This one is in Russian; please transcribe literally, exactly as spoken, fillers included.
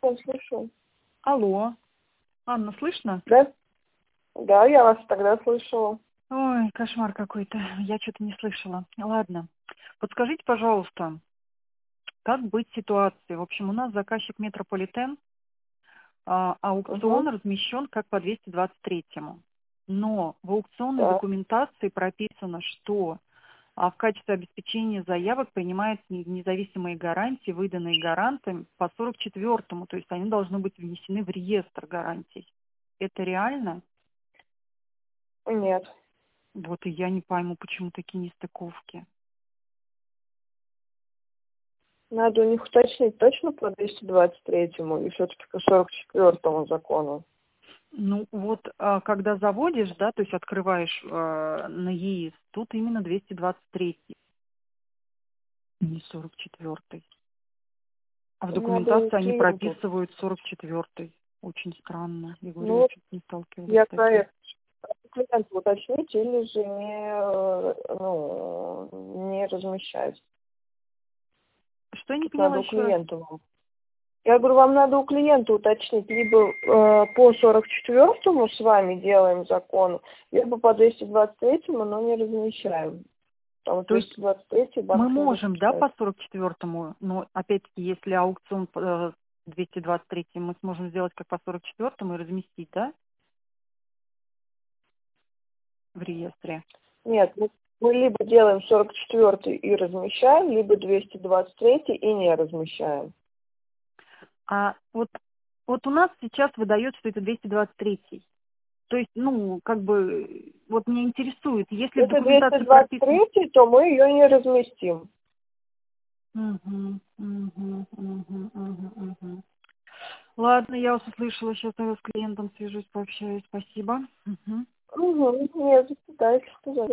Да, слышу. Алло. Анна, слышно? Да? Да, я вас тогда слышала. Ой, кошмар какой-то. Я что-то не слышала. Ладно. Подскажите, пожалуйста, как быть в ситуации? В общем, у нас заказчик Метрополитен, а, Угу. аукцион размещен как по двести двадцать третьему. Но в аукционной Да. документации прописано, что а, в качестве обеспечения заявок принимаются не- независимые гарантии, выданные гарантами по сорок четвёртому, то есть они должны быть внесены в реестр гарантий. Это реально? Нет. Вот и я не пойму, почему такие нестыковки. Надо у них уточнить точно по двести двадцать третьему и все-таки по сорок четвёртому закону. Ну вот, а, когда заводишь, да, то есть открываешь а, на ЕИС, тут именно двести двадцать третий, не сорок четвёртый. А в Надо у документации они клиентов. прописывают сорок четвёртый. Очень странно. Я говорю, Ну, я вот чуть не сталкивалась я с таким. проект клиенту уточнить или же не, э, ну, не размещать. Что я не Тут поняла надо у еще раз? клиента вам. Я говорю, вам надо у клиента уточнить, либо э, по сорок четвёртому с вами делаем закон, либо по двести двадцать третьему, но не размещаем. Потому что То есть двести двадцать третий мы банк не можем, да, допускает. по сорок четвёртому, но опять-таки, если аукцион э, двести двадцать третий, мы сможем сделать как по сорок четвёртому и разместить, да, в реестре. Нет, мы, мы либо делаем сорок четвёртый и размещаем, либо двести двадцать третий и не размещаем. А вот, вот у нас сейчас выдает, что это двести двадцать третий. То есть, ну, как бы, вот меня интересует, если в Если двести документации двадцать прописано... третий, то мы ее не разместим. Мгм, мгм, мгм, мгм, мгм. Ладно, я вас услышала, сейчас я с клиентом свяжусь, пообщаюсь, спасибо. Мгм. Угу, нет, дальше сказать.